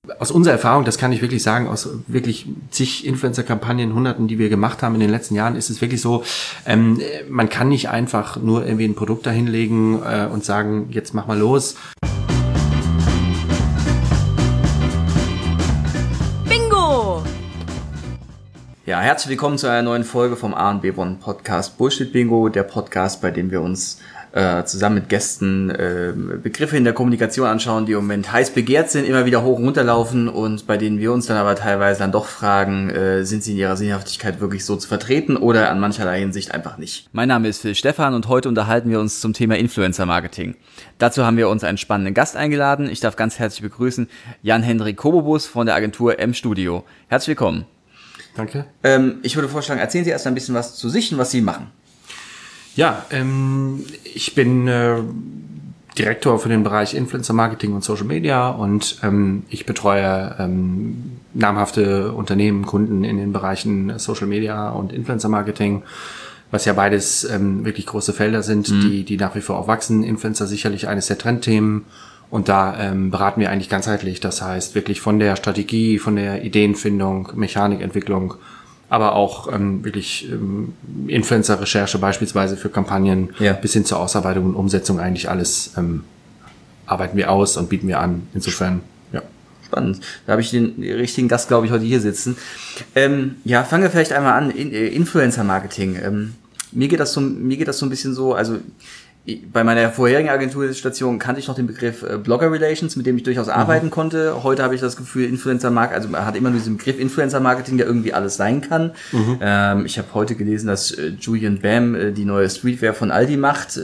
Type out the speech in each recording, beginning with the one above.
Aus unserer Erfahrung, das kann ich wirklich sagen, aus wirklich zig Influencer-Kampagnen, Hunderten, die wir gemacht haben in den letzten Jahren, ist es wirklich so, man kann nicht einfach nur irgendwie ein Produkt dahinlegen und sagen, jetzt mach mal los. Bingo! Ja, herzlich willkommen zu einer neuen Folge vom A&B One Podcast Bullshit Bingo, der Podcast, bei dem wir uns zusammen mit Gästen Begriffe in der Kommunikation anschauen, die im Moment heiß begehrt sind, immer wieder hoch und runter laufen und bei denen wir uns dann aber teilweise dann doch fragen, sind sie in ihrer Sinnhaftigkeit wirklich so zu vertreten oder an mancherlei Hinsicht einfach nicht. Mein Name ist Phil Stephan und heute unterhalten wir uns zum Thema Influencer Marketing. Dazu haben wir uns einen spannenden Gast eingeladen. Ich darf ganz herzlich begrüßen Jan-Hendrik Kobobus von der Agentur M-Studio. Herzlich willkommen. Danke. Ich würde vorschlagen, erzählen Sie erst ein bisschen was zu sich und was Sie machen. Ja, ich bin Direktor für den Bereich Influencer Marketing und Social Media und ich betreue namhafte Unternehmen, Kunden in den Bereichen Social Media und Influencer Marketing, was ja beides wirklich große Felder sind, die nach wie vor auch wachsen. Influencer sicherlich eines der Trendthemen und da beraten wir eigentlich ganzheitlich. Das heißt wirklich von der Strategie, von der Ideenfindung, Mechanikentwicklung, aber auch wirklich Influencer-Recherche beispielsweise für Kampagnen bis hin zur Ausarbeitung und Umsetzung, eigentlich alles arbeiten wir aus und bieten wir an. Insofern, ja. Spannend. Da habe ich den richtigen Gast, glaube ich, heute hier sitzen. Fangen wir vielleicht einmal an. Influencer-Marketing. Mir geht das so ein bisschen so, also bei meiner vorherigen Agenturstation kannte ich noch den Begriff Blogger Relations, mit dem ich durchaus arbeiten konnte. Heute habe ich das Gefühl, Influencer Marketing, also man hat immer nur diesen Begriff Influencer Marketing, der irgendwie alles sein kann. Ich habe heute gelesen, dass Julian Bam die neue Streetwear von Aldi macht.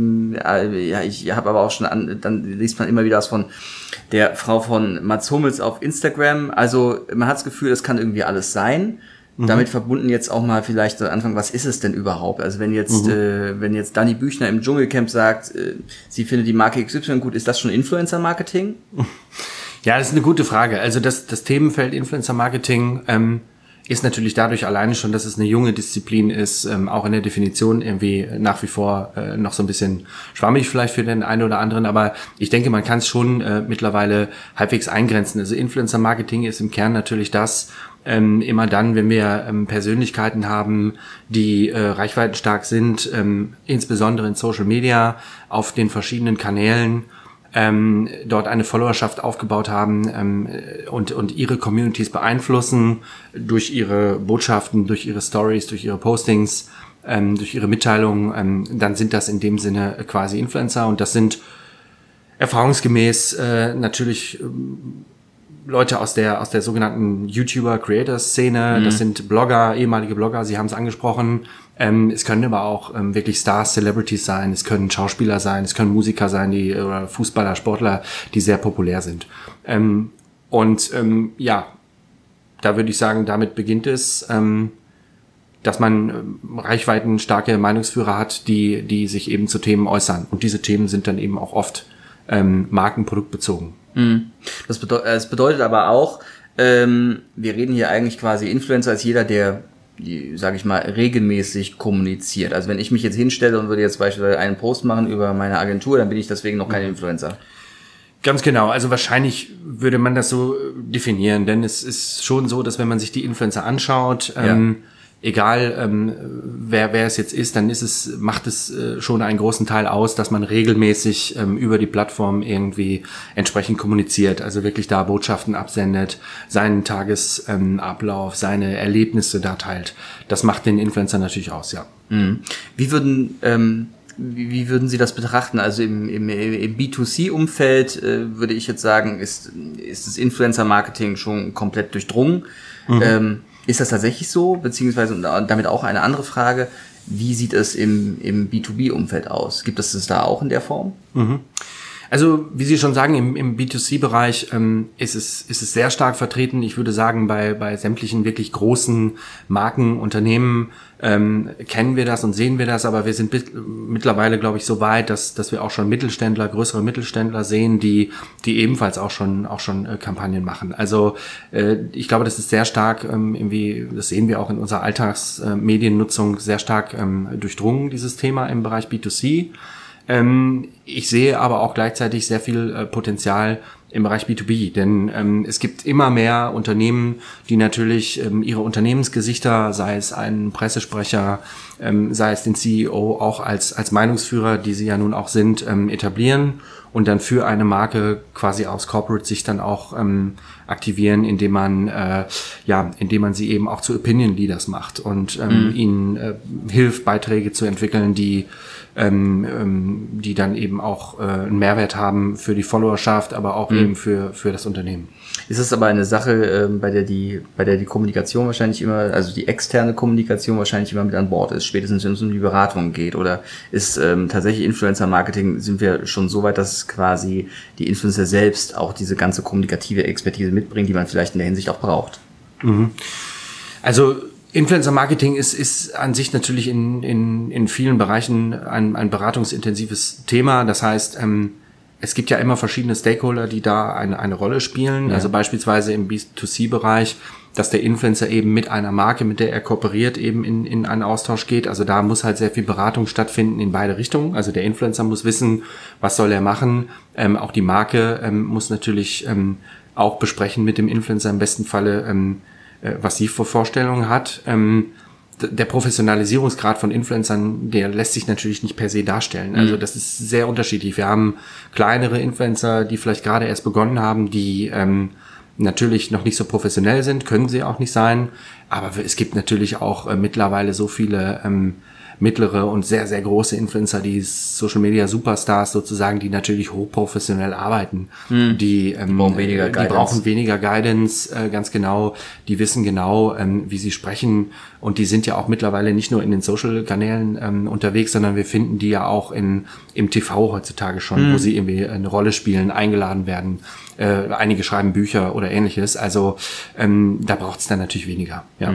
Ich habe aber auch schon dann liest man immer wieder was von der Frau von Mats Hummels auf Instagram. Also man hat das Gefühl, das kann irgendwie alles sein. Damit verbunden jetzt auch mal vielleicht am Anfang, was ist es denn überhaupt? Also wenn jetzt Dani Büchner im Dschungelcamp sagt, sie findet die Marke XY gut, ist das schon Influencer-Marketing? Ja, das ist eine gute Frage. Also das Themenfeld Influencer-Marketing ist natürlich dadurch alleine schon, dass es eine junge Disziplin ist, auch in der Definition irgendwie nach wie vor noch so ein bisschen schwammig vielleicht für den einen oder anderen, aber ich denke, man kann es schon mittlerweile halbwegs eingrenzen. Also Influencer-Marketing ist im Kern natürlich das, immer dann, wenn wir Persönlichkeiten haben, die reichweitenstark sind, insbesondere in Social Media, auf den verschiedenen Kanälen, dort eine Followerschaft aufgebaut haben und ihre Communities beeinflussen durch ihre Botschaften, durch ihre Stories, durch ihre Postings, durch ihre Mitteilungen, dann sind das in dem Sinne quasi Influencer und das sind erfahrungsgemäß natürlich Leute aus der sogenannten YouTuber-Creator-Szene, das sind Blogger, ehemalige Blogger, Sie haben es angesprochen. Es können aber auch wirklich Stars, Celebrities sein, es können Schauspieler sein, es können Musiker sein, oder Fußballer, Sportler, die sehr populär sind. Da würde ich sagen, damit beginnt es, dass man reichweitenstarke Meinungsführer hat, die sich eben zu Themen äußern. Und diese Themen sind dann eben auch oft markenproduktbezogen. Das bedeutet aber auch, wir reden hier eigentlich quasi Influencer als jeder, der, sage ich mal, regelmäßig kommuniziert. Also wenn ich mich jetzt hinstelle und würde jetzt beispielsweise einen Post machen über meine Agentur, dann bin ich deswegen noch kein Influencer. Ganz genau, also wahrscheinlich würde man das so definieren, denn es ist schon so, dass wenn man sich die Influencer anschaut, egal wer es jetzt ist, dann macht es schon einen großen Teil aus, dass man regelmäßig über die Plattform irgendwie entsprechend kommuniziert, also wirklich da Botschaften absendet, seinen Tagesablauf, seine Erlebnisse da teilt. Das macht den Influencer natürlich aus, ja. Wie würden Sie das betrachten? Also im B2C-Umfeld würde ich jetzt sagen, ist das Influencer-Marketing schon komplett durchdrungen. Ist das tatsächlich so? Beziehungsweise, und damit auch eine andere Frage, wie sieht es im B2B-Umfeld aus? Gibt es das da auch in der Form? Also, wie Sie schon sagen, im B2C-Bereich ist es sehr stark vertreten. Ich würde sagen, bei sämtlichen wirklich großen Marken, Unternehmen kennen wir das und sehen wir das, aber wir sind mittlerweile, glaube ich, so weit, dass wir auch schon größere Mittelständler sehen, die ebenfalls auch schon Kampagnen machen. Also ich glaube, das ist sehr stark irgendwie, das sehen wir auch in unserer Alltagsmediennutzung sehr stark durchdrungen, dieses Thema im Bereich B2C. Ich sehe aber auch gleichzeitig sehr viel Potenzial im Bereich B2B, denn es gibt immer mehr Unternehmen, die natürlich ihre Unternehmensgesichter, sei es ein Pressesprecher, sei es den CEO, auch als Meinungsführer, die sie ja nun auch sind, etablieren und dann für eine Marke quasi aus Corporate sich dann auch aktivieren, indem man sie eben auch zu Opinion Leaders macht und ihnen hilft, Beiträge zu entwickeln, die dann eben auch einen Mehrwert haben für die Followerschaft, aber auch eben für das Unternehmen. Ist es aber eine Sache, bei der die Kommunikation wahrscheinlich immer, also die externe Kommunikation wahrscheinlich immer mit an Bord ist, spätestens wenn es um die Beratung geht? Oder ist tatsächlich Influencer-Marketing, sind wir schon so weit, dass quasi die Influencer selbst auch diese ganze kommunikative Expertise mitbringen, die man vielleicht in der Hinsicht auch braucht? Also Influencer-Marketing ist an sich natürlich in vielen Bereichen ein beratungsintensives Thema. Das heißt, es gibt ja immer verschiedene Stakeholder, die da eine Rolle spielen. Ja. Also beispielsweise im B2C-Bereich, dass der Influencer eben mit einer Marke, mit der er kooperiert, eben in einen Austausch geht. Also da muss halt sehr viel Beratung stattfinden in beide Richtungen. Also der Influencer muss wissen, was soll er machen. Auch die Marke muss natürlich auch besprechen mit dem Influencer im besten Falle, was sie für Vorstellungen hat. Der Professionalisierungsgrad von Influencern, der lässt sich natürlich nicht per se darstellen. Also das ist sehr unterschiedlich. Wir haben kleinere Influencer, die vielleicht gerade erst begonnen haben, die natürlich noch nicht so professionell sind, können sie auch nicht sein. Aber es gibt natürlich auch mittlerweile so viele mittlere und sehr, sehr große Influencer, die Social Media Superstars sozusagen, die natürlich hochprofessionell arbeiten. Die brauchen weniger Guidance, ganz genau. Die wissen genau, wie sie sprechen. Und die sind ja auch mittlerweile nicht nur in den Social-Kanälen unterwegs, sondern wir finden die ja auch im TV heutzutage schon, wo sie irgendwie eine Rolle spielen, eingeladen werden. Einige schreiben Bücher oder Ähnliches. Also da braucht es dann natürlich weniger. Ja.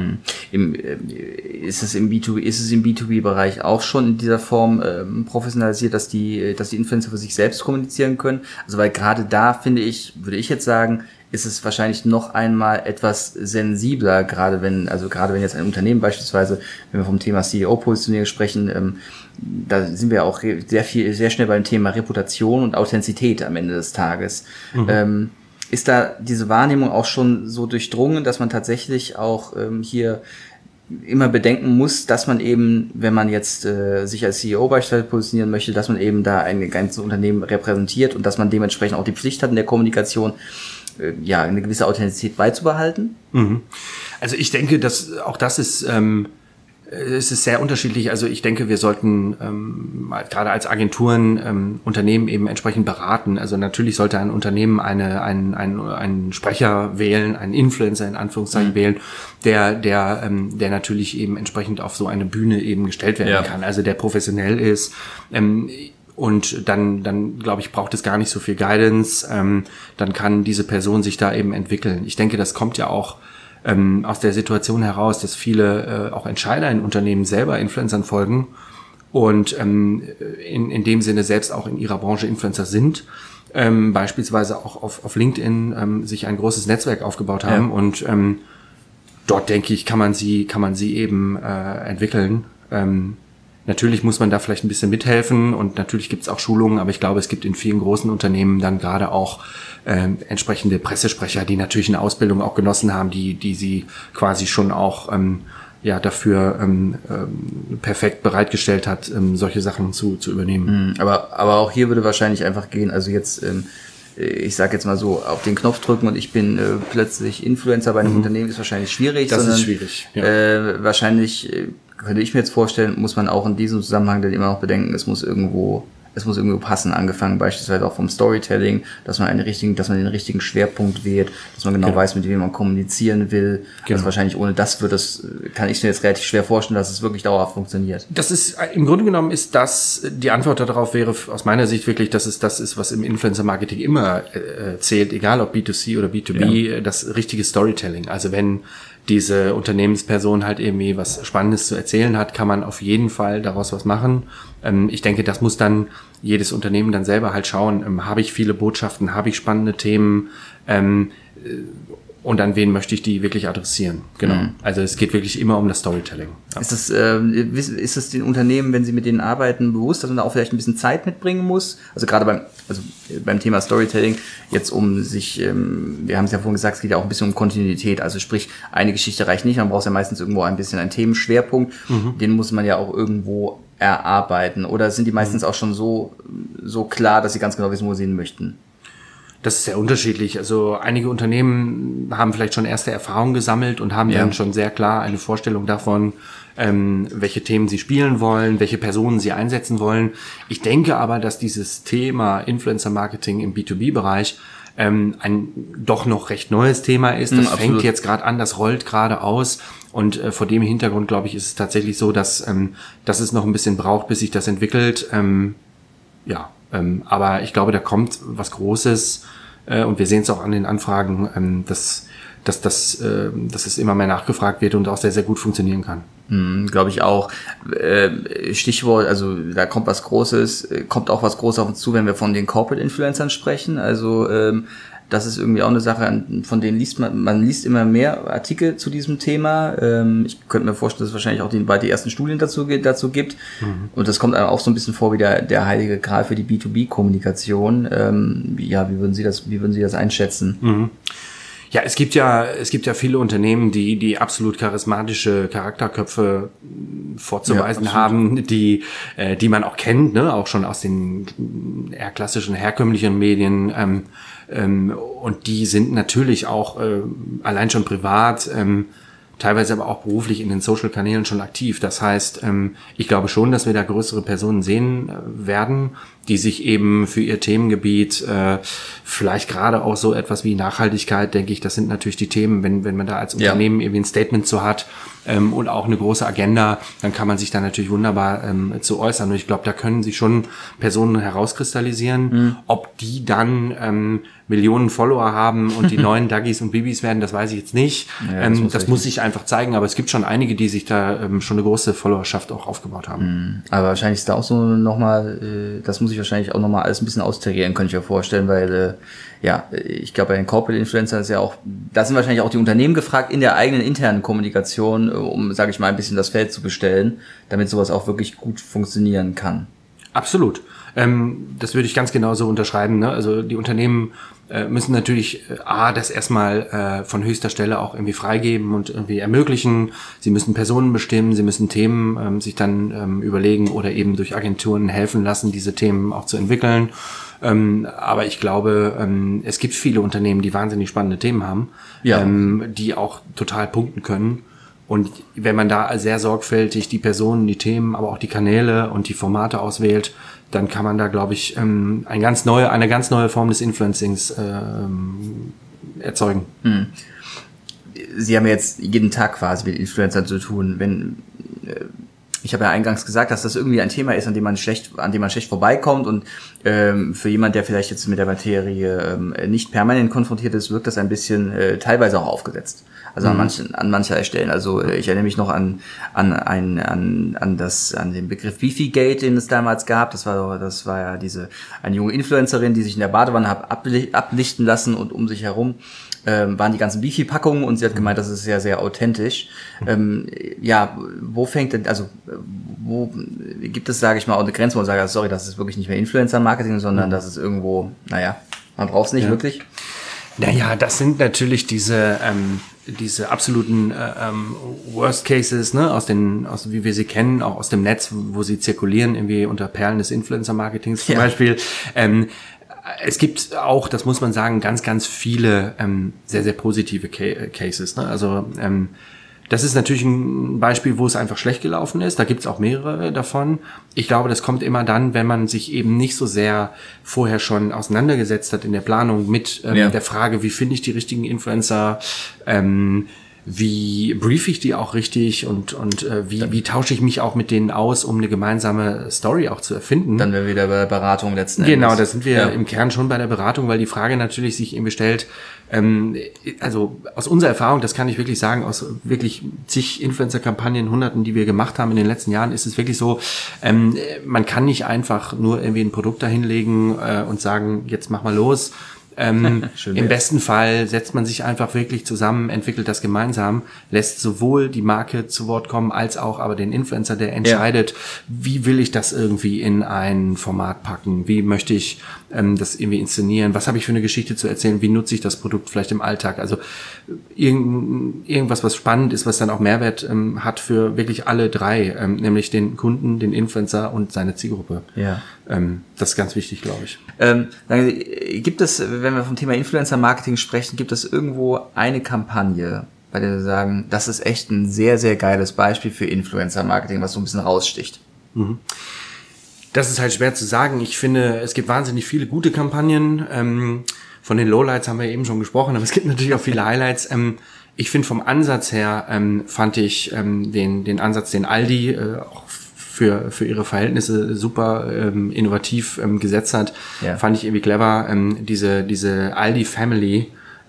Ist es im B2B-Bereich auch schon in dieser Form professionalisiert, dass die Influencer für sich selbst kommunizieren können? Also weil gerade da würde ich jetzt sagen, ist es wahrscheinlich noch einmal etwas sensibler, gerade wenn jetzt ein Unternehmen beispielsweise, wenn wir vom Thema CEO-Positionierung sprechen, da sind wir auch sehr schnell beim Thema Reputation und Authentizität am Ende des Tages. Ist da diese Wahrnehmung auch schon so durchdrungen, dass man tatsächlich auch hier immer bedenken muss, dass man eben, wenn man jetzt sich als CEO beispielsweise positionieren möchte, dass man eben da ein ganzes Unternehmen repräsentiert und dass man dementsprechend auch die Pflicht hat in der Kommunikation, eine gewisse Authentizität beizubehalten? Also ich denke, dass auch das ist es ist sehr unterschiedlich. Also ich denke, wir sollten gerade als Agenturen Unternehmen eben entsprechend beraten. Also natürlich sollte ein Unternehmen einen Sprecher wählen, einen Influencer in Anführungszeichen wählen, der natürlich eben entsprechend auf so eine Bühne eben gestellt werden kann. Also der professionell ist. Und dann glaube ich, braucht es gar nicht so viel Guidance. Dann kann diese Person sich da eben entwickeln. Ich denke, das kommt ja auch aus der Situation heraus, dass viele auch Entscheider in Unternehmen selber Influencern folgen und in dem Sinne selbst auch in ihrer Branche Influencer sind. Beispielsweise auch auf LinkedIn sich ein großes Netzwerk aufgebaut haben und dort, denke ich, kann man sie eben entwickeln. Natürlich muss man da vielleicht ein bisschen mithelfen und natürlich gibt es auch Schulungen, aber ich glaube, es gibt in vielen großen Unternehmen dann gerade auch entsprechende Pressesprecher, die natürlich eine Ausbildung auch genossen haben, die sie quasi schon auch dafür perfekt bereitgestellt hat, solche Sachen zu übernehmen. Aber auch hier würde wahrscheinlich einfach gehen, also jetzt ich sage jetzt mal so, auf den Knopf drücken und ich bin plötzlich Influencer bei einem Unternehmen ist wahrscheinlich schwierig. Das ist schwierig. Ja. Wahrscheinlich könnte ich mir jetzt vorstellen, muss man auch in diesem Zusammenhang dann immer noch bedenken, es muss irgendwo passen, angefangen beispielsweise auch vom Storytelling, dass man den richtigen Schwerpunkt wählt, dass man genau weiß, mit wem man kommunizieren will. Also wahrscheinlich ohne das kann ich mir jetzt relativ schwer vorstellen, dass es wirklich dauerhaft funktioniert. Das ist, im Grunde genommen ist das, die Antwort darauf wäre aus meiner Sicht wirklich, dass es das ist, was im Influencer-Marketing immer zählt, egal ob B2C oder B2B, das richtige Storytelling. Also wenn diese Unternehmensperson halt irgendwie was Spannendes zu erzählen hat, kann man auf jeden Fall daraus was machen. Ich denke, das muss dann jedes Unternehmen dann selber halt schauen, habe ich viele Botschaften, habe ich spannende Themen und an wen möchte ich die wirklich adressieren. Genau. Also es geht wirklich immer um das Storytelling. Ja. Ist es den Unternehmen, wenn sie mit denen arbeiten, bewusst, dass man da auch vielleicht ein bisschen Zeit mitbringen muss? Also gerade beim Thema Storytelling, jetzt um sich, wir haben es ja vorhin gesagt, es geht ja auch ein bisschen um Kontinuität. Also sprich, eine Geschichte reicht nicht, man braucht ja meistens irgendwo ein bisschen einen Themenschwerpunkt. Den muss man ja auch irgendwo erarbeiten. Oder sind die meistens auch schon so klar, dass sie ganz genau wissen, wo sie hin möchten? Das ist sehr unterschiedlich. Also einige Unternehmen haben vielleicht schon erste Erfahrungen gesammelt und haben dann schon sehr klar eine Vorstellung davon, welche Themen sie spielen wollen, welche Personen sie einsetzen wollen. Ich denke aber, dass dieses Thema Influencer-Marketing im B2B-Bereich ein doch noch recht neues Thema ist. Das fängt jetzt gerade an, das rollt gerade aus. Und vor dem Hintergrund, glaube ich, ist es tatsächlich so, dass es noch ein bisschen braucht, bis sich das entwickelt. Aber ich glaube, da kommt was Großes und wir sehen es auch an den Anfragen, dass es immer mehr nachgefragt wird und auch sehr, sehr gut funktionieren kann. Glaube ich auch. Stichwort, also da kommt was Großes, kommt auch was Großes auf uns zu, wenn wir von den Corporate Influencern sprechen. Also das ist irgendwie auch eine Sache, von denen man liest immer mehr Artikel zu diesem Thema. Ich könnte mir vorstellen, dass es wahrscheinlich auch bald die ersten Studien dazu gibt. Und das kommt einem auch so ein bisschen vor wie der heilige Gral für die B2B-Kommunikation. Wie würden Sie das einschätzen? Ja, es gibt ja viele Unternehmen, die absolut charismatische Charakterköpfe vorzuweisen haben, die man auch kennt, ne, auch schon aus den eher klassischen, herkömmlichen Medien, und die sind natürlich auch allein schon privat, teilweise aber auch beruflich in den Social-Kanälen schon aktiv. Das heißt, ich glaube schon, dass wir da größere Personen sehen werden, die sich eben für ihr Themengebiet, vielleicht gerade auch so etwas wie Nachhaltigkeit, denke ich, das sind natürlich die Themen, wenn man da als Unternehmen irgendwie ein Statement zu hat und auch eine große Agenda, dann kann man sich da natürlich wunderbar zu äußern. Und ich glaube, da können sich schon Personen herauskristallisieren. Ob die dann Millionen Follower haben und die neuen Duggies und Bibis werden, das weiß ich jetzt nicht. Ja, das muss sich einfach zeigen, aber es gibt schon einige, die sich da schon eine große Followerschaft auch aufgebaut haben. Aber wahrscheinlich ist da auch so nochmal, das muss ich wahrscheinlich auch nochmal alles ein bisschen austarieren, könnte ich mir vorstellen, weil ich glaube, bei den Corporate Influencern ist ja auch, da sind wahrscheinlich auch die Unternehmen gefragt, in der eigenen internen Kommunikation, um, sage ich mal, ein bisschen das Feld zu bestellen, damit sowas auch wirklich gut funktionieren kann. Absolut. Das würde ich ganz genauso unterschreiben, ne? Also die Unternehmen müssen natürlich das erstmal von höchster Stelle auch irgendwie freigeben und irgendwie ermöglichen. Sie müssen Personen bestimmen, sie müssen Themen sich dann überlegen oder eben durch Agenturen helfen lassen, diese Themen auch zu entwickeln. Aber ich glaube, es gibt viele Unternehmen, die wahnsinnig spannende Themen haben, die auch total punkten können. Und wenn man da sehr sorgfältig die Personen, die Themen, aber auch die Kanäle und die Formate auswählt, dann kann man da, glaube ich, eine ganz neue Form des Influencings erzeugen. Sie haben jetzt jeden Tag quasi mit Influencern zu tun. Ich habe ja eingangs gesagt, dass das irgendwie ein Thema ist, an dem man schlecht vorbeikommt und für jemand, der vielleicht jetzt mit der Materie nicht permanent konfrontiert ist, wirkt das ein bisschen teilweise auch aufgesetzt. Also an mancher Stellen. Also ich erinnere mich noch an den Begriff Beefy-Gate, den es damals gab. Das war ja eine junge Influencerin, die sich in der Badewanne hat ablichten lassen und um sich herum waren die ganzen Beefy-Packungen und sie hat gemeint, das ist sehr, sehr authentisch. Wo gibt es, sage ich mal, auch eine Grenze, wo man sagt, sorry, das ist wirklich nicht mehr Influencer-Marketing, sondern das ist irgendwo, man braucht es nicht wirklich. Naja, das sind natürlich diese absoluten Worst Cases, ne, wie wir sie kennen, auch aus dem Netz, wo sie zirkulieren, irgendwie unter Perlen des Influencer-Marketings zum Beispiel. Es gibt auch, das muss man sagen, ganz, ganz viele sehr, sehr positive Cases. Ne? Also das ist natürlich ein Beispiel, wo es einfach schlecht gelaufen ist. Da gibt's auch mehrere davon. Ich glaube, das kommt immer dann, wenn man sich eben nicht so sehr vorher schon auseinandergesetzt hat in der Planung mit der Frage, wie finde ich die richtigen Influencer, wie brief ich die auch richtig und wie tausche ich mich auch mit denen aus, um eine gemeinsame Story auch zu erfinden. Dann wären wir wieder bei der Beratung letzten Endes. Genau, da sind wir im Kern schon bei der Beratung, weil die Frage natürlich sich eben stellt, also aus unserer Erfahrung, das kann ich wirklich sagen, aus wirklich zig Influencer-Kampagnen, Hunderten, die wir gemacht haben in den letzten Jahren, ist es wirklich so, man kann nicht einfach nur irgendwie ein Produkt dahinlegen und sagen, jetzt mach mal los. Im besten Fall setzt man sich einfach wirklich zusammen, entwickelt das gemeinsam, lässt sowohl die Marke zu Wort kommen, als auch aber den Influencer, der entscheidet, wie will ich das irgendwie in ein Format packen, wie möchte ich das irgendwie inszenieren, was habe ich für eine Geschichte zu erzählen, wie nutze ich das Produkt vielleicht im Alltag, also irgendwas, was spannend ist, was dann auch Mehrwert hat für wirklich alle drei, nämlich den Kunden, den Influencer und seine Zielgruppe. Ja. Das ist ganz wichtig, glaube ich. Gibt es, wenn wir vom Thema Influencer-Marketing sprechen, gibt es irgendwo eine Kampagne, bei der wir sagen, das ist echt ein sehr, sehr geiles Beispiel für Influencer-Marketing, was so ein bisschen raussticht? Das ist halt schwer zu sagen. Ich finde, es gibt wahnsinnig viele gute Kampagnen. Von den Lowlights haben wir eben schon gesprochen, aber es gibt natürlich auch viele Highlights. Ich finde vom Ansatz her, fand ich den Ansatz, den Aldi auch für ihre Verhältnisse super innovativ gesetzt hat, fand ich irgendwie clever, diese Aldi Family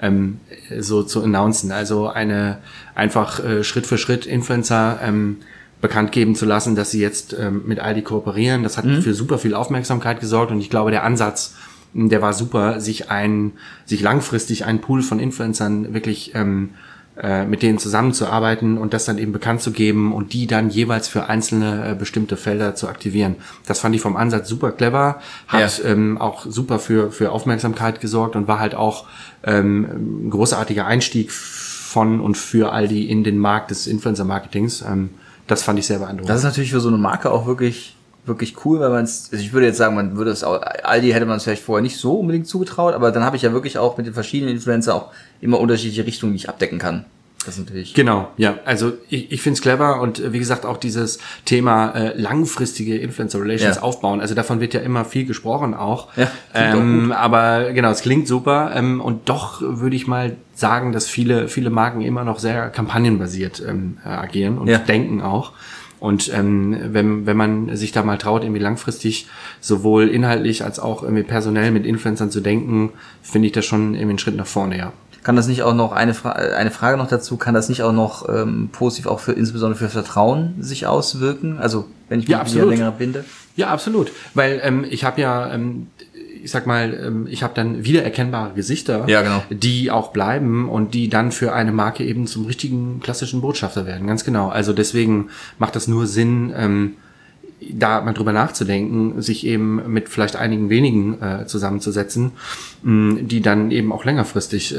so zu announcen. Also einfach Schritt für Schritt Influencer bekannt geben zu lassen, dass sie jetzt mit Aldi kooperieren. Das hat für super viel Aufmerksamkeit gesorgt und ich glaube, der Ansatz, der war super, sich langfristig einen Pool von Influencern wirklich mit denen zusammenzuarbeiten und das dann eben bekannt zu geben und die dann jeweils für einzelne bestimmte Felder zu aktivieren. Das fand ich vom Ansatz super clever, hat auch super für Aufmerksamkeit gesorgt und war halt auch ein großartiger Einstieg von und für Aldi in den Markt des Influencer-Marketings. Das fand ich sehr beeindruckend. Das ist natürlich für so eine Marke auch wirklich cool, weil also ich würde jetzt sagen, Aldi hätte man es vielleicht vorher nicht so unbedingt zugetraut, aber dann habe ich ja wirklich auch mit den verschiedenen Influencer auch immer unterschiedliche Richtungen, die ich abdecken kann. Das ist natürlich. Genau, ja. Also ich finde es clever und wie gesagt auch dieses Thema langfristige Influencer Relations aufbauen. Also davon wird ja immer viel gesprochen auch. Ja, aber genau, es klingt super. Und doch würde ich mal sagen, dass viele Marken immer noch sehr kampagnenbasiert agieren und denken auch. Und wenn man sich da mal traut, irgendwie langfristig sowohl inhaltlich als auch irgendwie personell mit Influencern zu denken, finde ich das schon irgendwie einen Schritt nach vorne, ja. Kann das nicht auch noch, eine Frage noch dazu, kann das nicht auch noch positiv auch insbesondere für Vertrauen sich auswirken? Also wenn ich mich wieder länger binde? Ja, absolut. Weil ich habe ja, ich habe dann wiedererkennbare Gesichter, die auch bleiben und die dann für eine Marke eben zum richtigen klassischen Botschafter werden. Ganz genau. Also deswegen macht das nur Sinn, da mal drüber nachzudenken, sich eben mit vielleicht einigen wenigen zusammenzusetzen, die dann eben auch längerfristig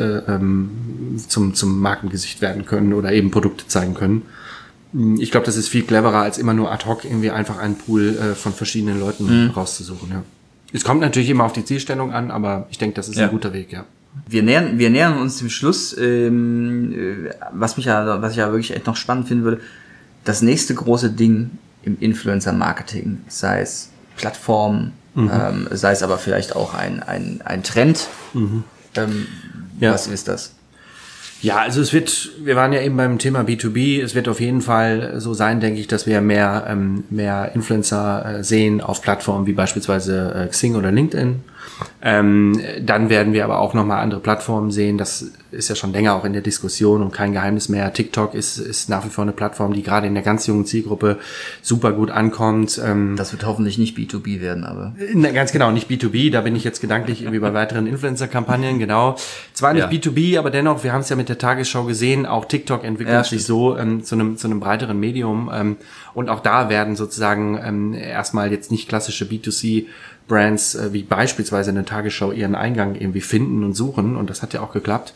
zum Markengesicht werden können oder eben Produkte zeigen können. Ich glaube, das ist viel cleverer, als immer nur ad hoc irgendwie einfach einen Pool von verschiedenen Leuten rauszusuchen. Ja. Es kommt natürlich immer auf die Zielstellung an, aber ich denke, das ist ein guter Weg, ja. Wir nähern uns dem Schluss, was ich ja wirklich echt noch spannend finden würde. Das nächste große Ding im Influencer-Marketing, sei es Plattformen, sei es aber vielleicht auch ein Trend. Was ist das? Ja, also wir waren ja eben beim Thema B2B, es wird auf jeden Fall so sein, denke ich, dass wir mehr Influencer sehen auf Plattformen wie beispielsweise Xing oder LinkedIn. Dann werden wir aber auch nochmal andere Plattformen sehen. Das ist ja schon länger auch in der Diskussion und kein Geheimnis mehr. TikTok ist nach wie vor eine Plattform, die gerade in der ganz jungen Zielgruppe super gut ankommt. Das wird hoffentlich nicht B2B werden, aber... Ganz genau, nicht B2B. Da bin ich jetzt gedanklich irgendwie bei weiteren Influencer-Kampagnen, genau. Zwar nicht B2B, aber dennoch, wir haben es ja mit der Tagesschau gesehen, auch TikTok entwickelt sich so zu einem breiteren Medium. Und auch da werden sozusagen erstmal jetzt nicht klassische B2C-Brands wie beispielsweise eine Tagesschau ihren Eingang irgendwie finden und suchen. Und das hat ja auch geklappt.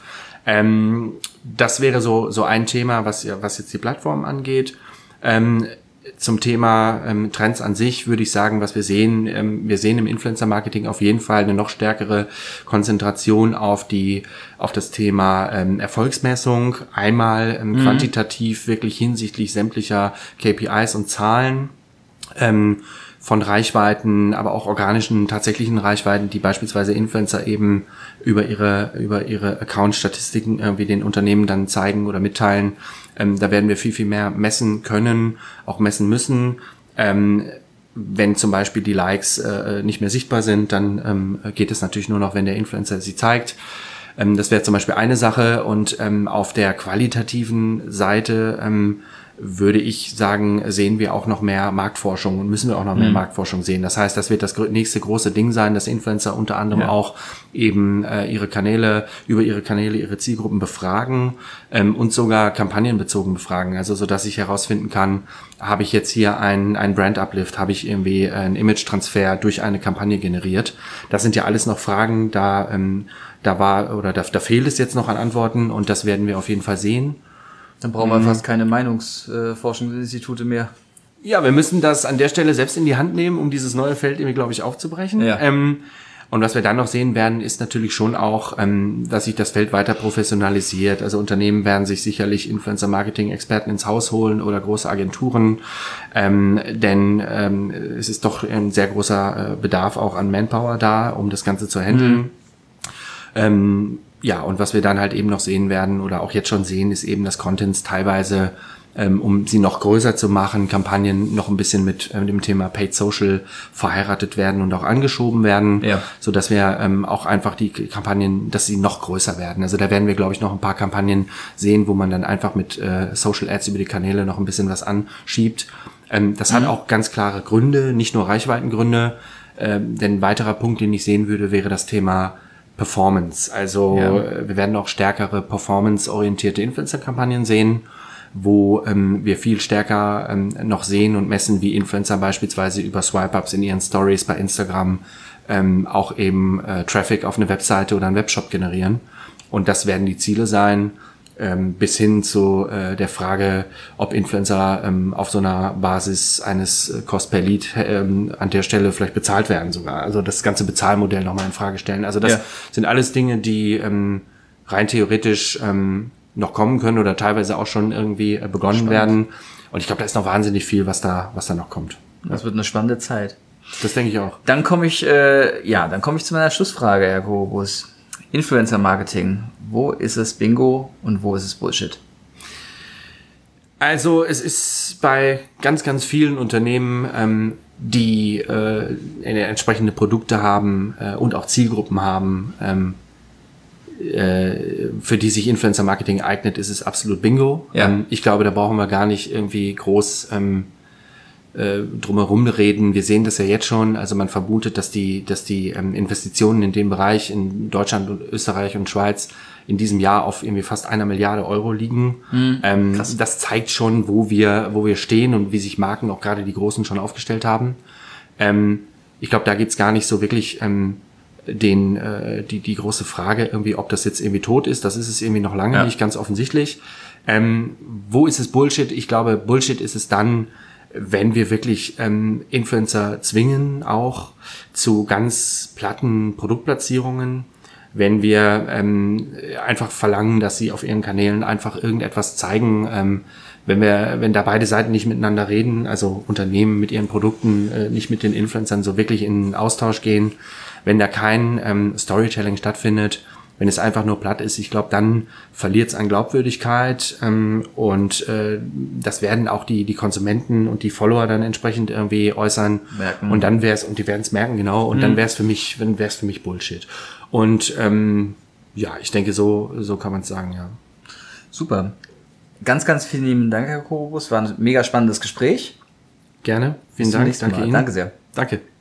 Das wäre so ein Thema, was jetzt die Plattform angeht. Zum Thema Trends an sich würde ich sagen, was wir sehen im Influencer-Marketing auf jeden Fall eine noch stärkere Konzentration auf das Thema Erfolgsmessung. Einmal quantitativ wirklich hinsichtlich sämtlicher KPIs und Zahlen, von Reichweiten, aber auch organischen, tatsächlichen Reichweiten, die beispielsweise Influencer eben über ihre Account-Statistiken irgendwie den Unternehmen dann zeigen oder mitteilen. Da werden wir viel, viel mehr messen können, auch messen müssen. Wenn zum Beispiel die Likes nicht mehr sichtbar sind, dann geht es natürlich nur noch, wenn der Influencer sie zeigt. Das wäre zum Beispiel eine Sache. Und auf der qualitativen Seite würde ich sagen, sehen wir auch noch mehr Marktforschung und müssen wir auch noch mehr Marktforschung sehen. Das heißt, das wird das nächste große Ding sein, dass Influencer unter anderem auch eben über ihre Kanäle, ihre Zielgruppen befragen und sogar kampagnenbezogen befragen. Also so, dass ich herausfinden kann, habe ich jetzt hier ein Brand Uplift, habe ich irgendwie einen Image-Transfer durch eine Kampagne generiert. Das sind ja alles noch Fragen, da fehlt es jetzt noch an Antworten und das werden wir auf jeden Fall sehen. Dann brauchen wir fast keine Meinungsforschungsinstitute mehr. Ja, wir müssen das an der Stelle selbst in die Hand nehmen, um dieses neue Feld irgendwie, glaube ich, aufzubrechen. Ja. Und was wir dann noch sehen werden, ist natürlich schon auch, dass sich das Feld weiter professionalisiert. Also Unternehmen werden sich sicherlich Influencer-Marketing-Experten ins Haus holen oder große Agenturen, denn es ist doch ein sehr großer Bedarf auch an Manpower da, um das Ganze zu handeln. Ja, und was wir dann halt eben noch sehen werden oder auch jetzt schon sehen, ist eben, dass Contents teilweise, um sie noch größer zu machen, Kampagnen noch ein bisschen mit dem Thema Paid Social verheiratet werden und auch angeschoben werden, so dass wir auch einfach die Kampagnen, dass sie noch größer werden. Also da werden wir, glaube ich, noch ein paar Kampagnen sehen, wo man dann einfach mit Social Ads über die Kanäle noch ein bisschen was anschiebt. Das hat auch ganz klare Gründe, nicht nur Reichweitengründe, denn ein weiterer Punkt, den ich sehen würde, wäre das Thema Performance. Also wir werden auch stärkere performance-orientierte Influencer-Kampagnen sehen, wo wir viel stärker noch sehen und messen, wie Influencer beispielsweise über Swipe-Ups in ihren Stories bei Instagram auch eben Traffic auf eine Webseite oder einen Webshop generieren. Und das werden die Ziele sein, bis hin zu der Frage, ob Influencer auf so einer Basis eines Cost per Lead an der Stelle vielleicht bezahlt werden sogar. Also das ganze Bezahlmodell nochmal in Frage stellen. Also das sind alles Dinge, die rein theoretisch noch kommen können oder teilweise auch schon irgendwie begonnen werden. Und ich glaube, da ist noch wahnsinnig viel, was da noch kommt. Das wird eine spannende Zeit. Das denke ich auch. Dann komme ich zu meiner Schlussfrage, Herr Korobus. Influencer-Marketing. Wo ist es Bingo und wo ist es Bullshit? Also es ist bei ganz, ganz vielen Unternehmen, die entsprechende Produkte haben und auch Zielgruppen haben, für die sich Influencer-Marketing eignet, ist es absolut Bingo. Ja. Ich glaube, da brauchen wir gar nicht irgendwie groß drumherum reden. Wir sehen das ja jetzt schon. Also man vermutet, dass die Investitionen in dem Bereich in Deutschland und Österreich und Schweiz in diesem Jahr auf irgendwie fast 1 Milliarde Euro liegen. Das zeigt schon, wo wir stehen und wie sich Marken, auch gerade die Großen, schon aufgestellt haben. Ich glaube, da geht's gar nicht so wirklich die große Frage irgendwie, ob das jetzt irgendwie tot ist. Das ist es irgendwie noch lange nicht, ganz offensichtlich. Wo ist es Bullshit? Ich glaube, Bullshit ist es dann, wenn wir wirklich Influencer zwingen, auch zu ganz platten Produktplatzierungen, wenn wir einfach verlangen, dass sie auf ihren Kanälen einfach irgendetwas zeigen, wenn da beide Seiten nicht miteinander reden, also Unternehmen mit ihren Produkten nicht mit den Influencern so wirklich in Austausch gehen, wenn da kein Storytelling stattfindet, wenn es einfach nur platt ist, ich glaube, dann verliert es an Glaubwürdigkeit und das werden auch die Konsumenten und die Follower dann entsprechend irgendwie äußern. Merken. Und dann und die werden es merken, genau, und dann wäre es für mich Bullshit. Und ich denke, so kann man es sagen, ja. Super. Ganz, ganz vielen lieben Dank, Herr Korobus. War ein mega spannendes Gespräch. Gerne. Vielen Dank. Danke Ihnen. Danke sehr. Danke.